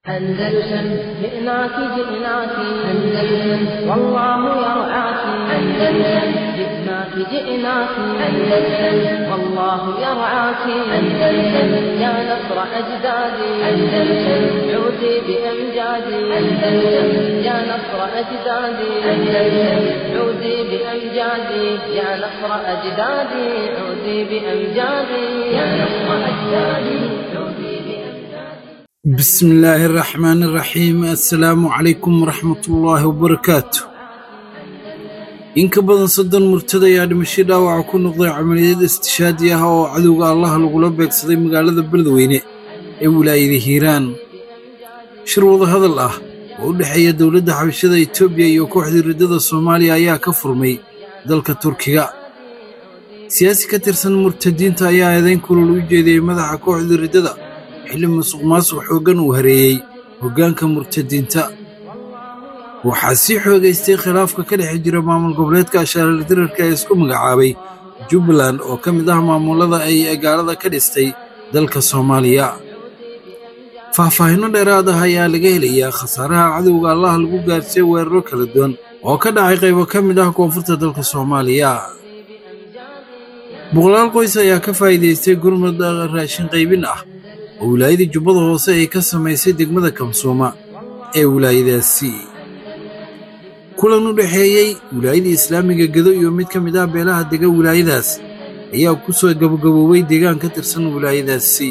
أندلسن جئناك جئناك أندلسن والله يرعاك أندلسن جئناك جئناك أندلسن والله يرعاك أندلسن يا نصر أجدادي أندلسن عودي بأمجادي أندلسن يا نصر أجدادي أندلسن عودي بأمجادي يا نصر أجدادي عودي بأمجادي يا نصر أجدادي عودي بسم الله الرحمن الرحيم السلام عليكم ورحمة الله وبركاته إنك بدن صدن مرتدى يا دمشي داوع كون نقضي عمليات استشهادية وعدوغ الله لغلبك صدي مقالة بلدويني ولاية هيران شروط هذا الله ودحية دولة حبشدة إثيوبيا يوكوحد الردة الصومالية يا كفرمي دلك تركيا سياسي كترسن مرتدين تايا هذين كل الوجه مدح كوحد الردة xilli musuqmaasuq xoogan uu hareeyay hoggaanka murtadiinta waxaa sii xoogaystay khilaafka ka dhex jira maamul goboleedka shaarladirarka ee isku magacaabay Jubbaland oo ka mid ah maamulada ay gaalada ka dhistay dalka Soomaaliya faahfaahinno dheeraad ah ayaa laga helayaa khasaaraha cadowga Allah lagu gaarsiiyay weeraro kala duwan oo ka dhacay qaybo ka mid ah koonfurta dalka Soomaaliya boqolaal qoys ayaa ka faa'iideystay gurmad raashin qaybin ah ولاية جبضة هوسة كسميسي دقمة كمسومة ولاية كل نورحيي ولاية إسلامية قدو يوميد كمدا بيلاها دقا ولاية داس ايا كسو قبوي دقان كترسن ولاية داسي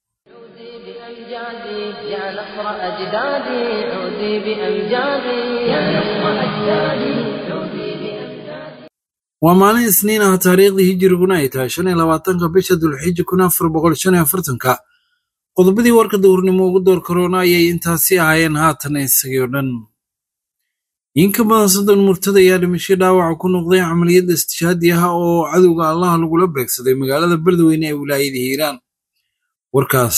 يا نصر أجدادي عودي بأمجادي يا نصر أجدادي عودي بأمجادي ومالين سنينها تاريخ دي هجر قنايتها شاني لواتنك بيشد الحج كنا فربغل شاني فرتنكا qodobadii warka dowrnimo ugu door corona ayay intaasi ahaayeen haatan isagoo dhan inka badan soddon murtada ayaa dhimasho dhaawac ku noqday amaliyad istishhaadiyaha oo cadowga Allah lagula beegsaday magaalada Beledweyne ee wilaayada Hiiraan warkaas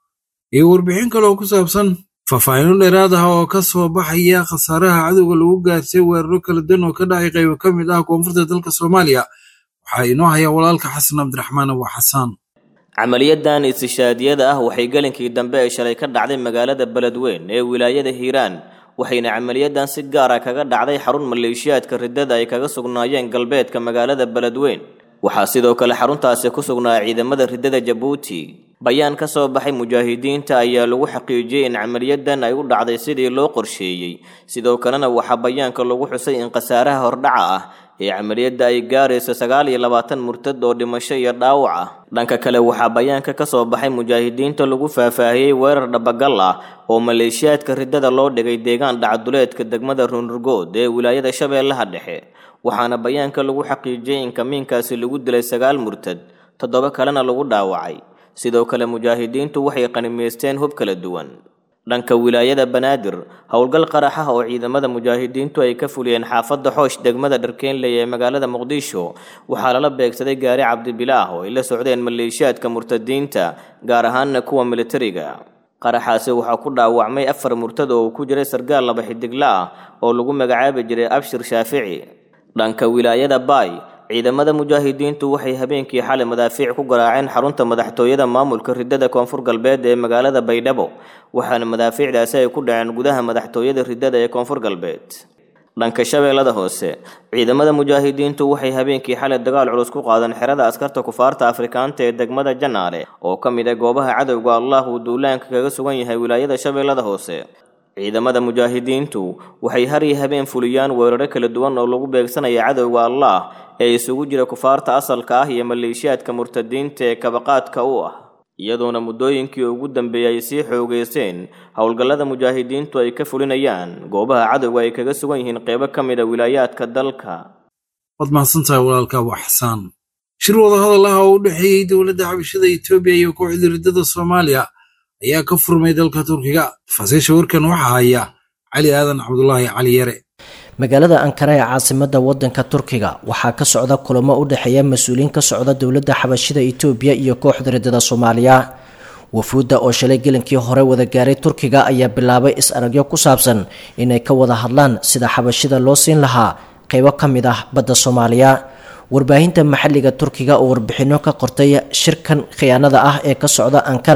ee warbixin kale oo ku saabsan faahfaahin dheeraad ah oo ka soo baxaya khasaaraha cadowga lagu gaarsiiyay weeraro kala duwan oo ka dhacay qaybo ka mid ah koonfurta dalka Soomaaliya waxa inoo haya walaalka Xasan Abdiraxmaan Abu Xasan عمليتان استشهادية waxay galinkii dambe ay shalay ka dhacday magaalada Beledweyne ee wilaayada Hiiraan waxayna camaliyadan si gaar ah kaga dhacday xarun maleeshiyaadka ridada ay kaga sugnaayeen galbeedka magaalada Beledweyne waxa sidoo kale xaruntaasi ku sugnaa ciidamada ridada Djibouti bayaan ka soo baxay mujaahidiinta ayaa lagu xaqiijiyay in camaliyadan ay u dhacday sidii loo qorsheeyay sidoo kalena waxa bayaanka lagu xusay in qasaaraha hordhaca ah ee camaliyada ay gaarayso 29 murtad oo dhimasho iyo dhaawac ah dhanka kale waxa bayaanka ka soo baxay mujaahidiinta lagu faahfaahiyay weerar dhabagal ah oo maleeshiyaadka ridada loo dhigay deegaan dhacduleedka degmada Runurgood ee wilaayada Shabeellaha Dhexe waxaana bayaanka lagu xaqiijiyay in kamiinkaasi lagu dilay 9 murtad 7 kalena lagu dhaawacay sidoo kale mujaahidiintu waxay qanimeysteen hub kala duwan dhanka wilaayada Banaadir howlgal qarax ah oo ciidamada mujaahidiintu ay ka fuliyeen xaafadda Xoosh degmada Dharkeenley ee magaalada Muqdisho waxa la beegsaday gaari Cabdibilaah oo ila socdeen maleeshiyaadka murtadiinta gaar ahaan kuwa militariga qaraxaasi waxa ku dhaawacmay 4 murtad oo ku jiray sargaal laba xidigla ah oo lagu magacaabay jiray Abshir Shaafici dhanka wilaayada Baay ciidamada mujaahidiintu waxay habeenkii xalay madaafiic ku garaaceen xarunta madaxtooyada maamulka ridada koonfur galbeed ee magaalada Baydhabo waxaana madaafiicdaasi ay ku dhaceen gudaha madaxtooyada ridada ee koonfur galbeed dhanka Shabeellada Hoose ciidamada mujaahidiintu waxay habeenkii xalay dagaal culus ku qaadeen xerada askarta kufaarta Afrikaanta ee degmada Janaale oo kamid ah goobaha cadowga Allah uu duulaanka kaga sugan yahay wilaayada Shabeellada Hoose ciidamada mujaahidiintu waxay har iyo habeen fuliyaan weeraro kala duwan oo lagu beegsanayo cadowga Allah ee isugu jira kufaarta asalka ah iyo maleeshiyaadka murtadiinta ee kabaqaadka u ah iyadoona muddooyinkii ugu dambeeyay si xoogeyseen howlgallada mujaahidiintu ay ka fulinayaan goobaha cadowga ay kaga sugan yihiin qaybo ka mid ah wilaayaadka dalka wadmaasanta walaalka Abu Xasan shir wada hadal ah oo u dhaxeeyay dawladda xabashada Itoobiya iyo kooxda ridada Soomaaliya ayaa ka furmay dalka Turkiga faasasha warkan waxa haya Cali Aadan Cabdullaahi Cali Yare magaalada Ankara ee caasimadda wadanka Turkiga waxaa ka socda kulamo u dhaxeeya mas'uuliin ka socda dawladda xabashida Itoobiya iyo kooxda ridada Soomaaliya wafuudda oo shalay gelinkii hore wada gaaray Turkiga ayaa bilaabay is-aragyo ku saabsan inay ka wada hadlaan sida xabashida loo siin lahaa qaybo ka mid ah badda Soomaaliya warbaahinta maxalliga Turkiga oo warbixino ka qortay shirkan khiyaanada ah ee ka socda Ankara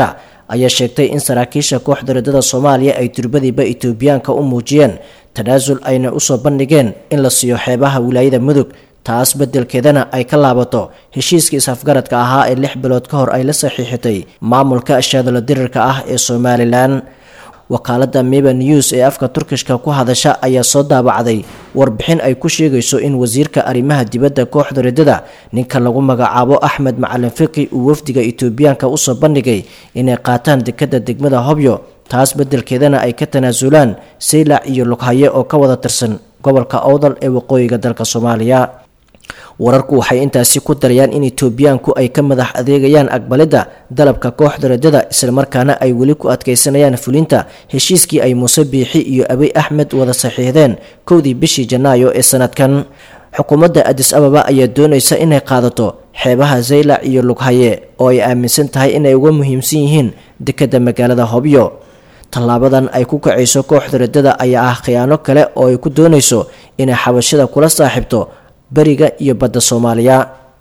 ayaa sheegtay in saraakiisha kooxda riddada soomaaliya ay durbadiiba itoobiyaanka u muujiyeen tanaasul ayna usoo bandhigeen in la siiyo xeebaha wilaayada mudug taas beddelkeedana ay ka laabato heshiiska is-afgaradka ahaa ee 6 bilood ka hor ay la saxiixatay maamulka shaadalo dirirka ah ee Somaliland. wakaalada Meba News ee afka Turkishka ku hadasha ayaa soo daabacday warbixin ay ku sheegayso in wasiirka arrimaha dibadda kooxda riddada ninka lagu magacaabo Axmed Macalin Fiqi uu wafdiga Itoobiyaanka u soo bandhigay inay qaataan dekada degmada Hobyo taas beddelkeedana ay ka tanaasulaan Saylac iyo Lughaye oo ka wada tirsan gobolka Awdal ee waqooyiga dalka Soomaaliya. wararku waxay intaasi ku darayaan in Itoobiyaanku ay ka madax adeegayaan aqbalida dalabka kooxda riddada isla markaana ay weli ku adkeysanayaan fulinta heshiiskii ay Muuse Biixi iyo Abiy Ahmed wada saxiixdeen 1 bishii Janaayo ee sanadkan. xukuumadda Addis Ababa ayaa doonaysa inay qaadato xeebaha Saylac iyo Lughaye oo ay aaminsan tahay inay uga muhiimsan yihiin dekada magaalada Hobyo. tallaabadan ay ku kacayso kooxda riddada ayaa ah khiyaano kale oo ay ku doonayso inay xabashada kula saaxiibto bariga iyo badda Soomaaliya.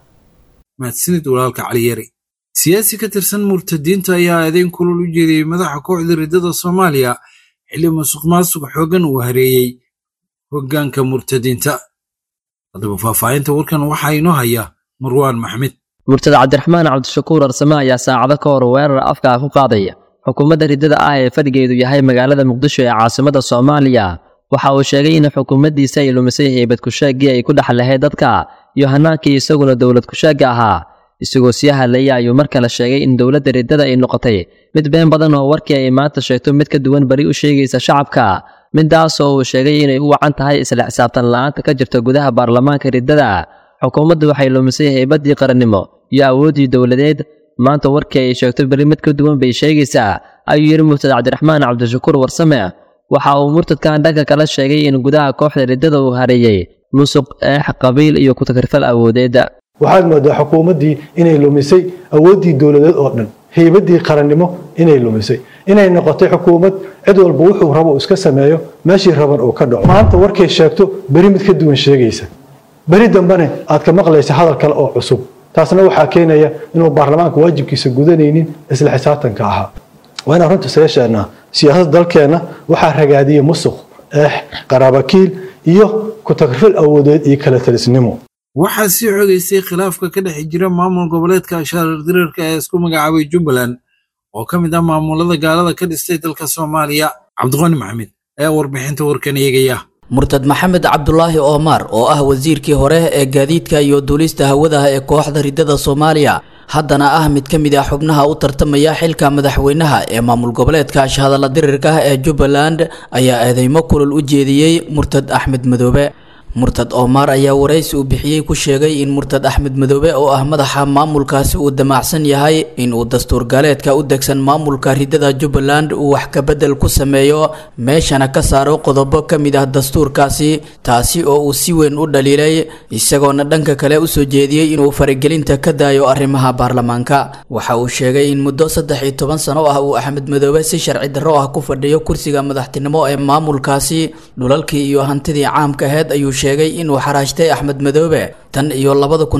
mahadsanid walaalka Cali Yari. siyaasi ka tirsan murtadiinta ayaa adeyn kulul u jeediyay madaxa kooxda riddada Soomaaliya xilli musuqmaasuq xoogan uu hareeyay hoggaanka murtadiinta. haddaba faahfaahinta warkan waxaa inoo haya Marwaan Maxmed. murtad Cabdiraxmaan Cabdishakuur Arsame ayaa saacado ka hor weerar afka ku qaaday xukuumadda riddada ah ee fadhigeedu yahay magaalada Muqdisho ee caasimadda Soomaaliya. waxa uu sheegay in xukuumaddiisa ay lumisay heybad ku sheegay ay ku dhaxlahay dadka iyo hanaankii isaguna dawlad ku sheega ahaa. isagoo si hadlaya ayuu markale sheegay in dawladda riddada ay noqotay mid been badan oo warkii ay maanta sheegto mid ka duwan bari u sheegaysa shacabka. midaas oo uu sheegay inay u wacan tahay isla xisaabtan la'aanta ka jirta gudaha baarlamaanka riddada. xukuumaddu waxay lumisay heybadii qarannimo iyo awoodii dawladeed. maanta warkii ay sheegto bari mid ka duwan bay sheegaysaa, ayuu yiri murtad Cabdiraxmaan Cabdishakuur Warsame. waxa uu murtadkan dhanka kala sheegay in gudaha kooxda riddada uu hareeyay musuq qabiil iyo ku takrifal awoodeed. waxaad moodaa xukuumaddii inay lumisay awoodii dawladeed oo dhan, heybadii qarannimo inay lumisay, inay noqotay xukuumad cid walba wuxuu rabo iska sameeyo meeshii raban uu ka dhaco. maanta warkay sheegto bari mid ka duwan sheegaysa, bari dambana aad ka maqlaysa hadal kale oo cusub. taasna waxaa keenaya inuu baarlamaanka waajibkiisa gudanaynin isla xisaabtanka ahaa. waa inaan runta isaga sheegnaa siyaasadda dalkeena waxaa ragaadiyay musuq, qaraabakiil iyo ku takrifal awoodeed iyo kala talisnimo. waxaa sii xogeysay khilaafka ka dhex jira maamul goboleedka shaadalo dirirka ee isku magacaabay Jubbaland oo ka mid ah maamulada gaalada ka dhistay dalka Soomaaliya. Cabdiqani Maxamed ayaa warbixinta warkan eegaya. murtad maxamed cabdulaahi Omar oo ah wasiirkii hore ee gaadiidka iyo duulista hawada ee kooxda riddada Soomaaliya haddana ah mid ka mid ah xubnaha u tartamaya xilka madaxweynaha ee maamul goboleedka shaadalo dirirka ee Jubbaland ayaa eedeymo kulul u jeediyay murtad Axmed Madoobe. murtad Omar ayaa waraysi u bixiyay ku sheegay in murtad Axmed Madoobe oo ah madaxa maamulkaasi uu damacsan yahay in uu dastuur gaaleedka u degsan maamulka riddada Jubbaland uu wax ka bedel ku sameeyo meeshana ka saaro qodobo ka mid ah dastuurkaasi, taasi oo uu si weyn u dhaliilay isagoona dhanka kale u soo jeediyay inuu faragelinta ka daayo arrimaha baarlamaanka. waxa uu sheegay in muddo 13 sano ah uu Axmed Madoobe si sharci darro ah ku fadhiyo kursiga madaxtinimo ee maamulkaasi. dhulalkii iyo hantidii caamka ahayd ayuu sheegay inuu xaraashtay Axmed Madoobe tan iyo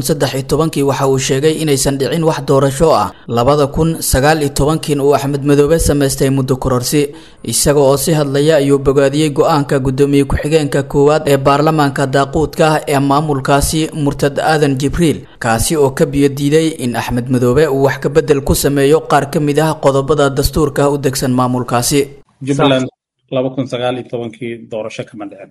2013 waxa uu sheegay inaysan dhicin wax doorasho ah. 2019 uu Axmed Madoobe sameystay muddo kororsi. isaga oo si hadlaya ayuu bogaadiyay go'aanka gudoomiye ku-xigeenka koowaad ee baarlamaanka daaquudka ee maamulkaasi murtad Aadan Jibriil, kaasi oo ka biyo diiday in Axmed Madoobe uu wax ka bedel ku sameeyo qaar ka mid ah qodobada dastuurka u degsan maamulkaasi. Jubbaland 2019 doorasho kama dhicin.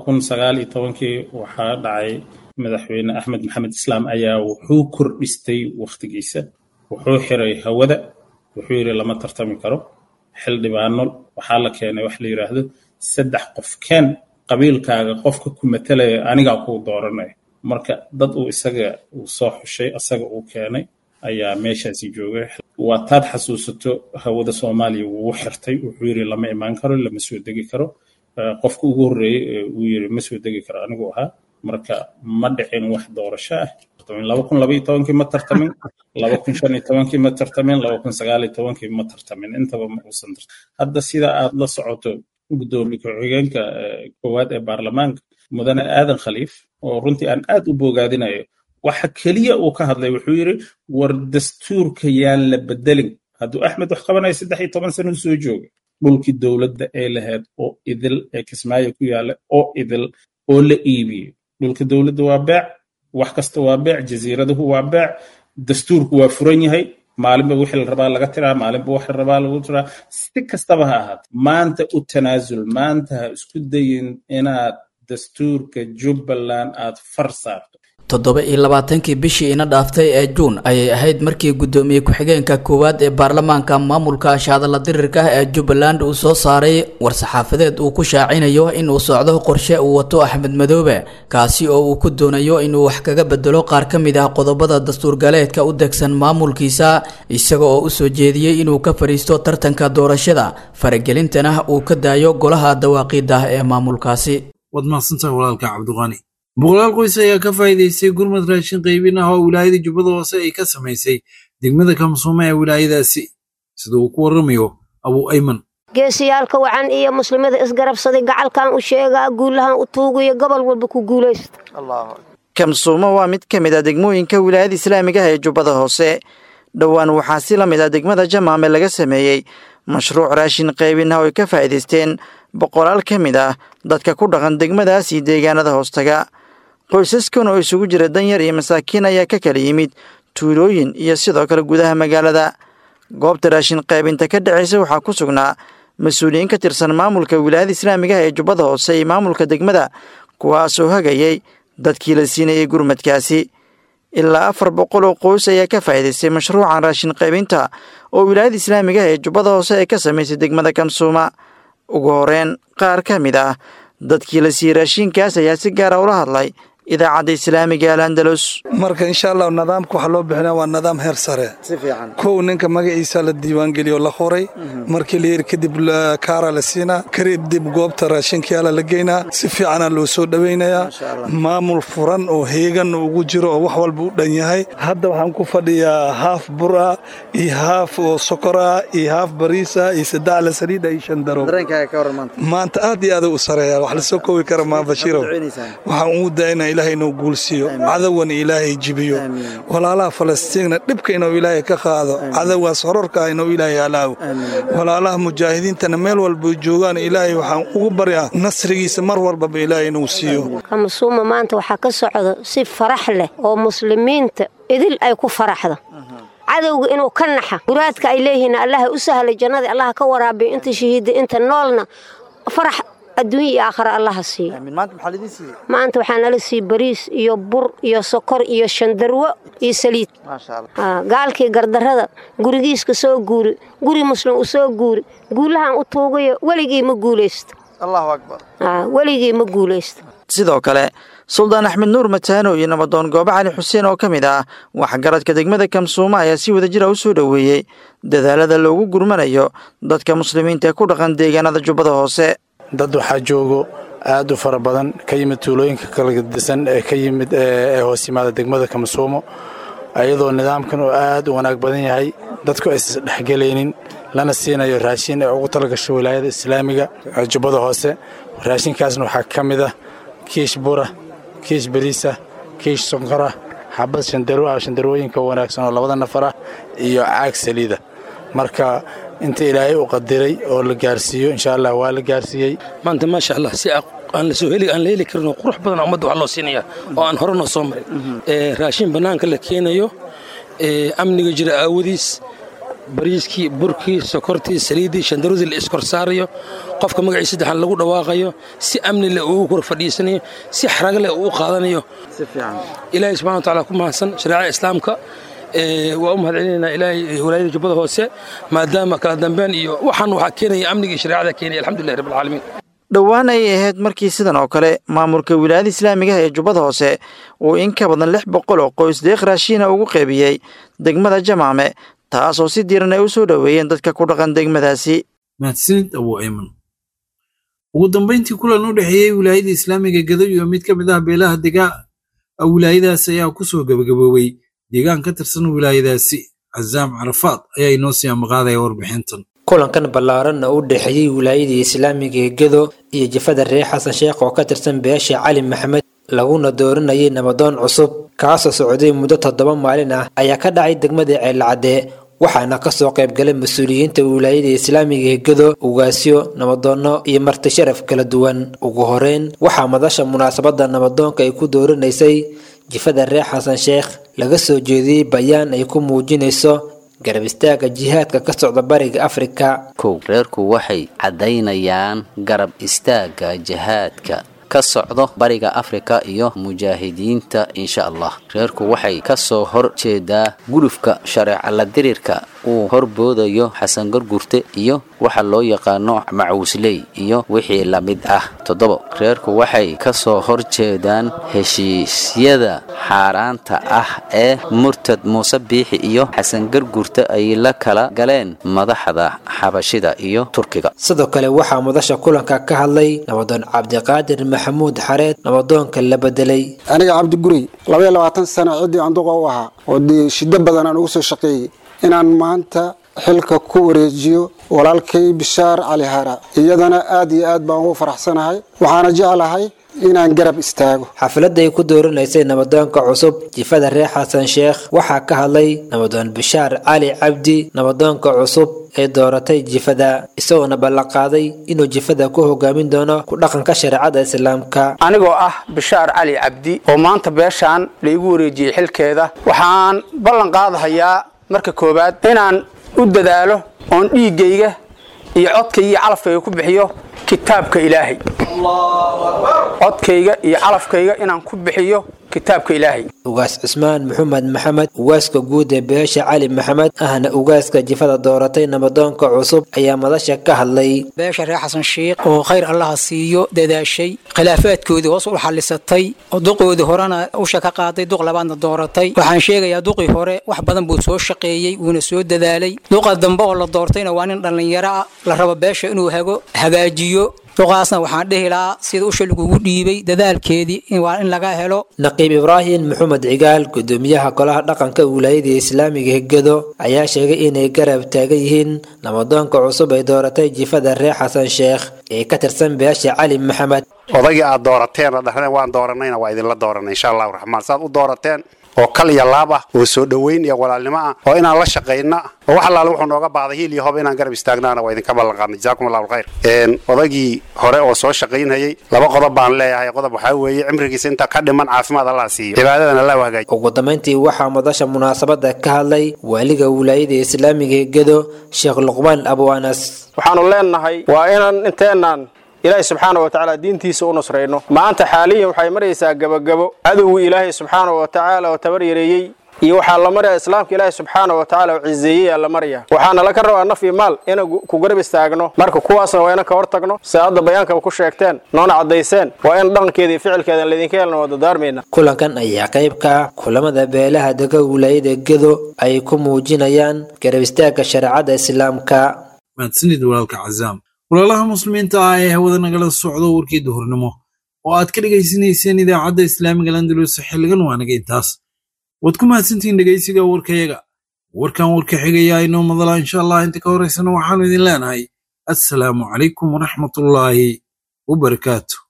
2019 waxaa dhacay madaxweyne Axmed Maxamed Islaam ayaa wuxuu kordhistay waqtigiisa, wuxuu xiray hawada, wuxuu yiri lama tartami karo. xildhibaano waxaa la keenay wax la yiraahdo 3 qof keen qabiilkaaga qofka ku metelaya aniga ku dooranay. marka dad uu isaga uu soo xushay asaga uu keenay ayaa meeshaasi joogay. waa taad xasuusato hawada Soomaaliya wuu xirtay, wuxuu yiri lama imaan karo, lama soo degi karo. qofka ugu horeeyay uu yiri ma soo degi karo anigu ahaa. marka ma dhicin wax doorasho ah. 2012 ma tartamin, 2015 ma tartamin, 2019 ma tartamin, intaba ma uusan tartamin. hadda sida aad la socoto gudoomiye ku-xigeenka koowaad ee baarlamaanka mudane Aadan Khaliif oo runtii aan aad u bogaadinayo, waxa kaliya uu ka hadlay wuxuu yiri war dastuurka yaan la bedelin, hadduu axmed wax qabanayo 13 sano soo jooga dhulkii dowladda ee lahayd oo idil ee kismaayo ku yaala oo idil oo la iibiyo dhulka dowladda waa beec wax kasta waa beec jasiiraduhu waa beec dastuurku waa furan yahay maalinba wixii la rabaa laga tiraa maalinba wax la rabaa lagu tiraa si kastaba ha ahaato maanta u tanaasul maanta ha isku dayin inaad dastuurka Jubbaland aad far saarto 27 bishii ina dhaaftay ee Juun ayay ahayd markii gudoomiye ku-xigeenka koowaad ee baarlamaanka maamulka shaadala dirirka ee Jubbaland uu soo saaray war-saxaafadeed uu ku shaacinayo in uu socdo qorshe uu wato Axmed Madoobe kaasi oo uu ku doonayo inuu wax kaga bedelo qaar ka mid ah qodobada dastuur galeedka u degsan maamulkiisa isaga oo u soo jeediyay inuu ka fariisto tartanka doorashada faragelintana uu ka daayo golaha dawaaqida ee maamulkaasi wadmaasanta walaalka Cabduqani boqolaal qoys ayaa ka faa'iideystay gurmad raashin qaybin ah oo wilaayada Jubbada Hoose ay ka samaysay degmada Kamsuuma ee wilaayadaasi sida uu ku waramayo Abu Ayman geesiyaalka wacan iyo muslimada isgarabsaday gacalkan u sheegaa guulahan u tuugayo gobol walba ku guulaysto Kamsuuma waa mid ka mid ah degmooyinka wilaayada Islaamiga ah ee Jubbada Hoose dhawaan waxaa si la mid ah degmada Jamaame laga sameeyay mashruuc raashin qaybin ah oo ay ka faa'iideysteen boqolaal ka mid ah dadka ku dhaqan degmadaas iyo deegaanada hoostaga qoysaskan oo isugu jira danyar iyo masaakiin ayaa ka kala yimid tuulooyin iyo sidoo kale gudaha magaalada goobta raashin qaybinta ka dhacaysa waxaa ku sugnaa mas-uuliyiin ka tirsan maamulka wilaayada Islaamiga ah ee Jubbada Hoose iyo maamulka degmada kuwaasoo hagayay dadkii la siinayay gurmadkaasi ilaa 400 oo qoys ayaa ka faa'iideystay mashruucan raashin qaybinta oo wilaayada Islaamiga ah ee Jubbada Hoose ay ka samaysay degmada Kamsuuma ugu horeen qaar ka mid ah dadkii la siiyay raashinkaas ayaa si gaar ah ula hadlay idaacadda Islaamiga Al-Andalus marka insha Allah nidaamka waxa loo bixinaa waa nidaam heer sare si fiican kow ninka magaciisa la diiwaan geliyo la qoray markii la yiri kadib kaara la siina karib dib goobta raashinka la geynaa si fiican loo soo dhaweynaya maamul furan oo heegan ugu jiro oo wax walba u dhan yahay hadda waxaan ku fadhiyaa haaf bura iyo haaf oo sokora iyo haaf bariisa iyo saddex la saliida iyo shandaro dareenkaaga ka warmaan maanta aad iyo aad u sareeyaa wax la soo koobi kara ma Bashiiro waxaan u daynaa إلهي نقولسيو عذوان إلهي جبيو ولا لا فلسطين نبكي إنه إلهي كخاذو عذوا صررك إنه إلهي علاو ولا لا مجاهدين تنميل والبجوغان إلهي وحن أغبريا نصري سمر والباب إلهي نوسيو كمسومة ما أنت وحكا سعودة سيف فرح له ومسلمين إذل أيكو فرح له عدو إنه كنحة مرادك إليهنا الله أسهل الجنة الله كورابي أنت شهيد أنت نولنا فرح الدنيا آخر الله سي ما أنت وحنا لسي بريس يو بر يو سكر يو شندروة يو سليت ما شاء الله قال كي قردر هذا قريجيس كسو قري مسلم وسو قولها أطوغي ولقي مقوليست الله أكبر ولقي مقوليست sidoo kale Suldaan Axmed Nuur Mataano iyo nabadoon Gooba Cali Xuseen oo kamid ah waxgaradka degmada Kamsuuma ayaa si wadajir ah u soo dhaweeyay dadaalada loogu gurmanayo dadka muslimiinta ku dhaqan deegaanada Jubbada Hoose dad waxaa joogo aad u fara badan ka yimid tuulooyinka kala gedisan ee ka yimid hoos yimaada degmada Kamsuuma ayadoo nidaamkan oo aad u wanaag badan yahay dadku ay isdhexgalaynin lana siinayo raashin ee ugu talagashay wilaayada Islaamiga Jubbada Hoose raashinkaasna waxaa ka mid ah kiish bura kiish bariisa kiish sonkora xabad shandarooyinka wanaagsan oo labada nafar ah iyo caag saliida marka inta ilaahay u qadiray oo la gaarsiiyo insha Allah waa la gaarsiiyay maanta ma sha Allah si aan la soo heli karno qurux badan ummadda wax loo siinaya oo aan horena soo maray raashin banaanka la keenayo amniga jira aawadiis bariiskii burkii sokortii saliidii shandaroodii la iskor saarayo qofka magaciisa saddexan lagu dhawaaqayo si amni leh uu kor fadhiisanayo si xarag leh uu qaadanayo si fiican ilaahay subhanahu wa ta'ala ku mahadsan shariica islaamka waa u mahadcelinayna ilaahay wilaayada Jubbada Hoose maadaama kala dambeyn iyo waxaan waxa keenaya amniga shariicada keenaya alxamdulillaah rabbil caalamiin dhawaan ay ahayd markii sidan oo kale maamulka wilaayada Islaamiga ee Jubbada Hoose uu in ka badan 600 oo qoys deeq raashin ugu qaybiyay degmada Jamaame taasoo si diiran ay u soo dhaweeyeen dadka ku dhaqan degmadaasi mahadsanid Abu Ayman ugu dambeyntii kulan u dhaxeeyay wilaayada Islaamiga Gedo iyo mid ka mid ah beelaha wilaayadaas ayaa ku soo gabagaboobay deegaan ka tirsan wilaayadaasi Azaam Carafaad ayaa inoo sii amaqaaday warbixintan kulankan ballaaran oo u dhaxeeyay wilaayada Islaamiga Gedo iyo jafada Reer Xasan Sheekh oo ka tirsan beesha Cali Maxamed laguna dooranayay nabadoon cusub kaasoo socday muddo 7 maalin ah ayaa ka dhacay degmada Ceelcade waxaana kasoo qaybgalay mas-uuliyiinta wilaayada islaamiga ee Gedo, ugaasyo, nabadoono iyo marti sharaf kala duwan. Ugu horeyn waxaa madasha munaasabada nabadoonka ay ku dooranaysay jifada reer Xasan Sheekh laga soo jeediyay bayaan ay ku muujinayso garab istaaga jihaadka ka socda bariga Afrika. reerku waxay cadaynayaan garab istaaga jihaadka ka socdo bariga Afrika iyo mujaahidiinta insha Allah. reerku waxay ka soo horjeedaa gulufka sharci la diriirka uu horboodayo Xasan Garguurte iyo waxa loo yaqaano Macuusley iyo wixii la mid ah. 7 reerku waxay ka soo horjeedaan heshiisyada xaaraanta ah ee Murtad Muuse Biixi iyo Xasan Garguurte ay la kala galeen madaxda Xabashida iyo Turkiga. sidoo kale waxaa madasha kulanka ka hadlay nabadoon Cabdiqaadir Maxamuud Xareed, nabadoonka la bedelay. aniga Cabdi Guri 22 sano cidii aan duqa u ahaa oo shida badan aan ugu soo shaqeeyay inaan maanta xilka ku wareejiyo walaalkay Bishaar Cali Hara. iyadana aad iyo aad baan ugu faraxsanahay, waxaana jeclahay inaan garab istaago. xafladda ay ku dooranaysay nabadoonka cusub jifada reer Xasan Sheekh waxaa ka hadlay nabadoon Bishaar Cali Cabdi, nabadoonka cusub ee dooratay jifada, isagoo ballan qaaday inuu jifada ku hogaamin doono ku dhaqanka shariicada islaamka. anigoo ah Bishaar Cali Cabdi oo maanta beeshaan la igu wareejiyay xilkeeda, waxaan ballan qaadayaa marka koobaad inaan u dadaalo oon dhiigayga iyo codkayga iyo calafkayga ku bixiyo kitaabka Ilaahay. codkayga iyo calafkayga inaan ku bixiyo kitaabka Ilaahay. ugaas Cismaan Maxamed Maxamed, ugaaska guud ee beesha Cali Maxamed ahna ugaaska jifada dooratay nabadoonka cusub ayaa madasha ka hadlay. beesha reer Xasan Sheekh oo khayr Allah siiyo dadaashay khilaafaadkoodii hoos u xallisatay oo duqoodii horena u shaka qaaday duq labaadna dooratay. waxaan sheegayaa duqii hore wax badan buu soo shaqeeyay uuna soo dadaalay. duqa dambe oo la doortayna waa nin dhalinyaro ah la rabo beesha inuu hagaajiyo. duqaasna waxaan dhihi lahaa sida u shil ugu dhiibay dadaalkeedii waa in laga helo. Naqiib Ibrahim Maxamed Cigaal, gudoomiyaha golaha dhaqanka wilaayada islaamiga ee Gedo, ayaa sheegay inay garab taagan yihiin nabadoonka cusub ee dooratay jifada reer Xasan Sheekh ee ka tirsan beesha Cali Maxamed. odayga aad doorateen dhaxna waan dooranayna waa idin la dooranay insha Allah raxmaan saad u doorateen oo kal iyo laab ah oo soo dhaweyn iyo walaalnimo ah oo inaan la shaqeeyna oo wax allaale wuxuu nooga baahday hiil iyo hob inaan garab istaagnaana waa idinka ballan qaadnay. jazaakumullahu khayr. odaygii hore oo soo shaqeynayay laba qodob baan leeyahay. qodob waxa weeye cimrigiisa inta ka dhiman caafimaad Allah siiyo, cibaadadana Allah hagaajiyo. ugu dambeyntii waxaa madasha munaasabada ka hadlay waaliga wilaayada islaamiga ee Gedo, Sheekh Luqmaan Abu Anas. waxaanu leenahay waa inaan inteenan إلهي سبحانه وتعالى دينتي سونسرينو ما أنت حاليا وحي مريسا جبجبو عدو إلهي سبحانه وتعالى وتبريري يوحى الله مريا إسلامك إلهي سبحانه وتعالى وعزية الله مريا وحنا لك الروا أن في مال أنا كجرب استاجنو مركو كواسنا وأنا كورتجنو سعد بيانك وكشيكتين نون عديسين وأن ضن كذي فعل كذا الذي كان ودار منا كل كان أي عقيبك كل ما ذا لها دقة ولايد جذو أيكم وجنيان جرب استاج الشريعة إسلامك ما تسند ولا كعزام walaalaha muslimiinta ah ee hawada nagala socdo warkii duhurnimo oo aad ka dhageysanayseen idaacadda islaamiga Andalus xilligan waa naga intaas. waad ku mahadsantihiin dhageysiga warkayaga. warkan warka xigaya inoo madala insha Allah inta ka horeysana waxaan idin leenahay assalaamu calaykum waraxmatullaahi wabarakaatuh.